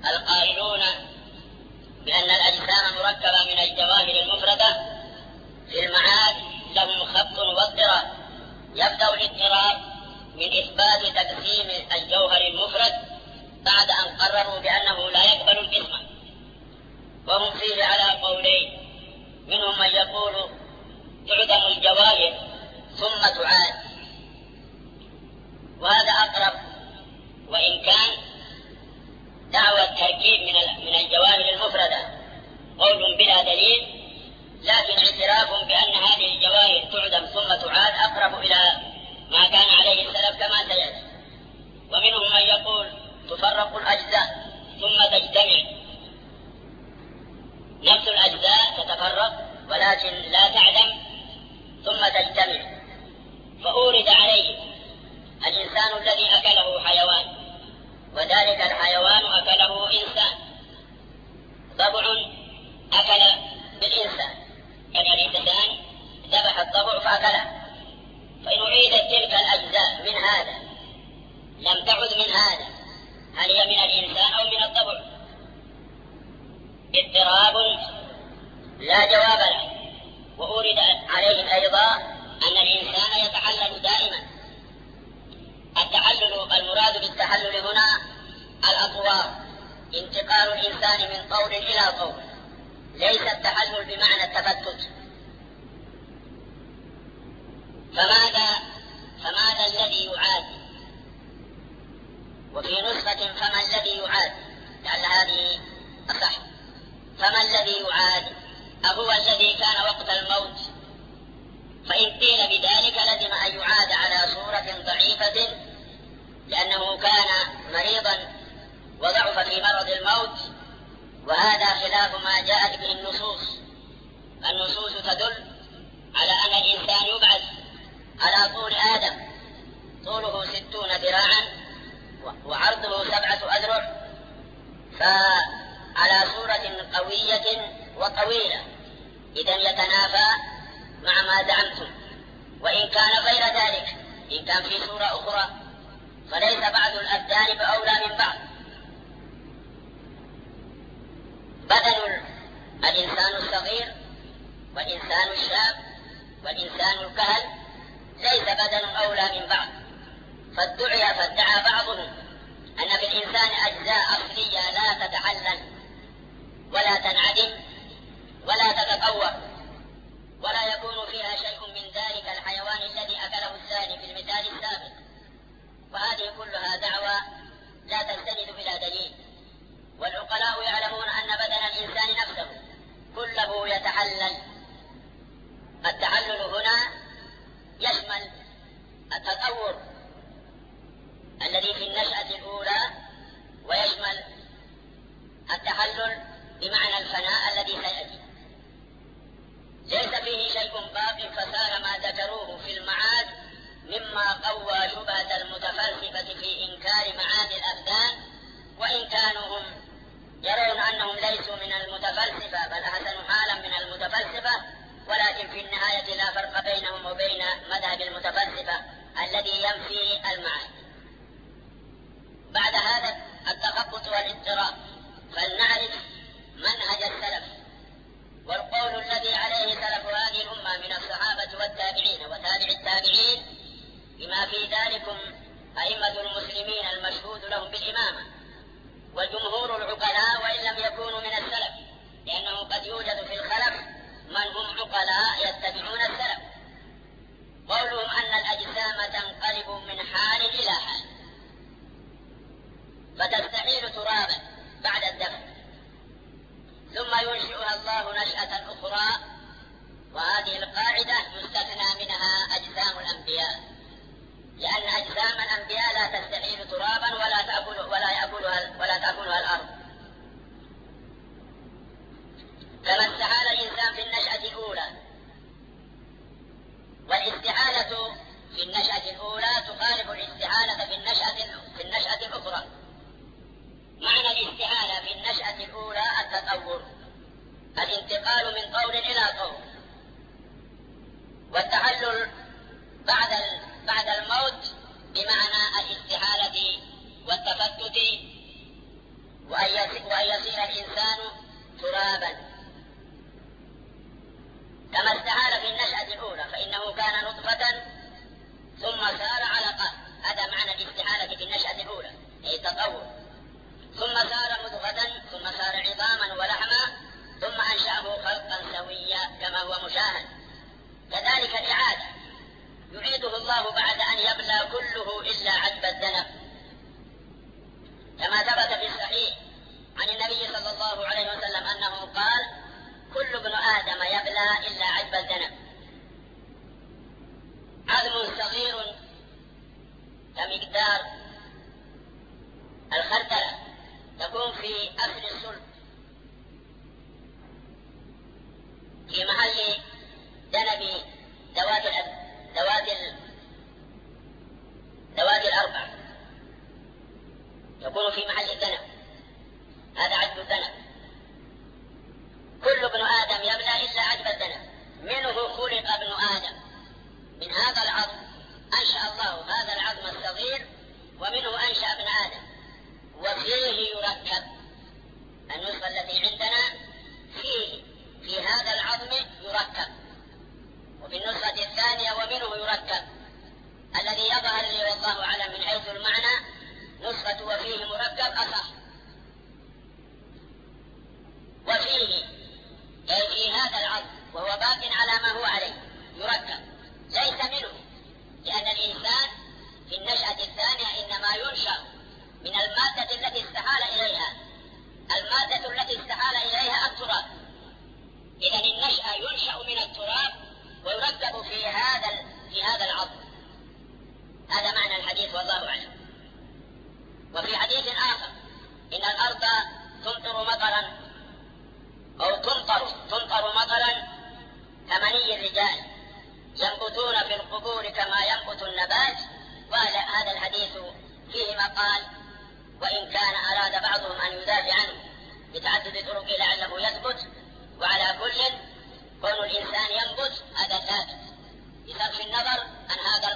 القائلون بأن الأجسام مركبة من الجواهر المفردة في المعاد لهم خط واضطراب. يبدأ الاضطراب من إثبات تقسيم الجوهر المفرد بعد أن قرروا بأنه لا يقبل القسمة، وهم فيه على قولين، منهم من يقول تعدم الجواهر ثم تعاد، وهذا أقرب، وإن كان دعوى التركيب من الجواهر المفردة قول بلا دليل، لكن اعتراف بأن هذه الجواهر تعدم ثم تعاد أقرب إلى ما كان عليه السلف كما سيأتي. ومنهم من يقول تفرق الأجزاء ثم تجتمع، نفس الأجزاء تتفرق ولكن لا تعدم ثم تجتمع. فأورد عليه الإنسان الذي أكله حيوان، وذلك الحيوان أكله إنسان، ضبع أكل بالإنسان، يعني الإنسان ذبح الضبع فأكله. فإن أعيدت تلك الأجزاء من هذا لم تعد من هذا، هل هي من الإنسان أو من الضبع؟ اضطراب لا جواب له. وأورد عليه أيضا أن الإنسان يتحلل دائما. التحلل المراد بالتحلل هنا الأطوار، انتقال الإنسان من طور إلى طور، ليس التحلل بمعنى التفتت. فماذا الذي يعاد؟ وفي نسخة فما الذي يعاد، لعل هذه أصح. فما الذي يعاد؟ أهو الذي كان وقت الموت؟ فإن قيل بذلك لزم أن يعاد على صورة ضعيفة، لأنه كان مريضا وضعف في مرض الموت، وهذا خلاف ما جاءت به النصوص. النصوص تدل على أن الإنسان يبعث على طول آدم، طوله 60 ذراعا وعرضه 7 أذرع، فعلى صورة قوية وطويلة، إذن يتنافى مع ما زعمتم. وإن كان غير ذلك، إن كان في صورة أخرى، فليس بعض الأبدان بأولى من بعض. بدن الإنسان الصغير والإنسان الشاب والإنسان الكهل ليس بدن أولى من بعض، فادعى بعضهم أن في الإنسان أجزاء أصلية لا تتحلل ولا تنعدم ولا تتطور، ولا يكون فيها شيء من ذلك الحيوان الذي أكله الثاني في المثال السابق. وهذه كلها دعوى لا تستند إلى دليل. والعقلاء يعلمون أن بدن الإنسان نفسه كله يتحلل. التحلل هنا يشمل التطور الذي في النشأة الأولى، ويشمل التحلل بمعنى الفناء الذي سيأتي. ليس فيه شيء باق، فسار ما ذكروه في المعاد مما قوى شبهة المتفلسفة في إنكار معاد الأبدان، وإن كانوا هم يرون أنهم ليسوا من المتفلسفة بل أحسن حالا من المتفلسفة، ولكن في النهاية لا فرق بينهم وبين مذهب المتفلسفة الذي ينفي المعاد. بعد هذا التخبط والاضطراب فلنعرف منهج السلف، والقول الذي عليه سلف هذه الأمة من الصحابة والتابعين وتابع التابعين، بما في ذلكم أئمة المسلمين المشهود لهم بالإمامة، وجمهور العقلاء وإن لم يكونوا من السلف، لأنه قد يوجد في الخلف من هم عقلاء يتبعون السلف. قولهم أن الأجسام تنقلب من حال إلى حال، فتستحيل ترابا بعد الدفن، ثم ينشئها الله نشأة أخرى. وهذه القاعدة يستثنى منها أجسام الأنبياء، لأن أجسام الأنبياء لا تستحيل ترابا ولا تأكلها الأرض. كما استحال الإنسان في النشأة الأولى، والاستحالة في النشأة الأولى تخالف الاستحالة في النشأة الأخرى. معنى الاستحالة في النشأة الأولى التطور، الانتقال من طور إلى طور، والتحلل بعد الموت بمعنى الاستحالة والتفتت وأن يصير الإنسان ترابا كما استحال في النشأة الأولى، فإنه كان نطفة ثم صار علقة. هذا معنى الاستحالة في النشأة الأولى، أي التطور. ثم صار مضغة ثم صار عظاما ولحما ثم أنشأه خلقا سويا كما هو مشاهد. كذلك الإعادة يعيده الله بعد أن يبلى كله إلا عجب الذنب، كما ثبت في الصحيح عن النبي صلى الله عليه وسلم أنه قال: كل ابن آدم يبلى إلا عجب الذنب. عظم صغير كمقدار الخردلة تكون في أصل الصلب في محل ذنب ذوات الأربع، يكون في محل الذنب، هذا عجب الذنب. كل ابن آدم يبلى إلا عجب الذنب، منه خلق ابن آدم، من هذا العظم أنشأ الله هذا العظم الصغير، ومنه أنشأ ابن آدم، وفيه يركب. النسخة التي عندنا في هذا العظم يركب، وفي النسخة الثانية ومنه يركب. الذي يظهر لي والله أعلم من حيث المعنى نسخة وفيه مركب أصح. وفيه أي في هذا العظم وهو باق على ما هو عليه يركب، ليس منه، لأن الإنسان في النشأة الثانية إنما ينشأ من المادة التي استحال إليها. المادة التي استحال إليها التراب، إذن النشأة ينشأ من التراب ويركب في هذا العظم. هذا معنى الحديث والله أعلم. وفي حديث آخر: إن الأرض تمطر مطرا أو تمطر مطرا كمني الرجال ينبتون في القبور كما ينبت النبات. وهذا الحديث فيه مقال، وإن كان أراد بعضهم أن يدافع عنه بتعدد طرقه لعله يثبت. وعلى كل كون الإنسان ينبت هذا ثابت بصرف النظر عن هذا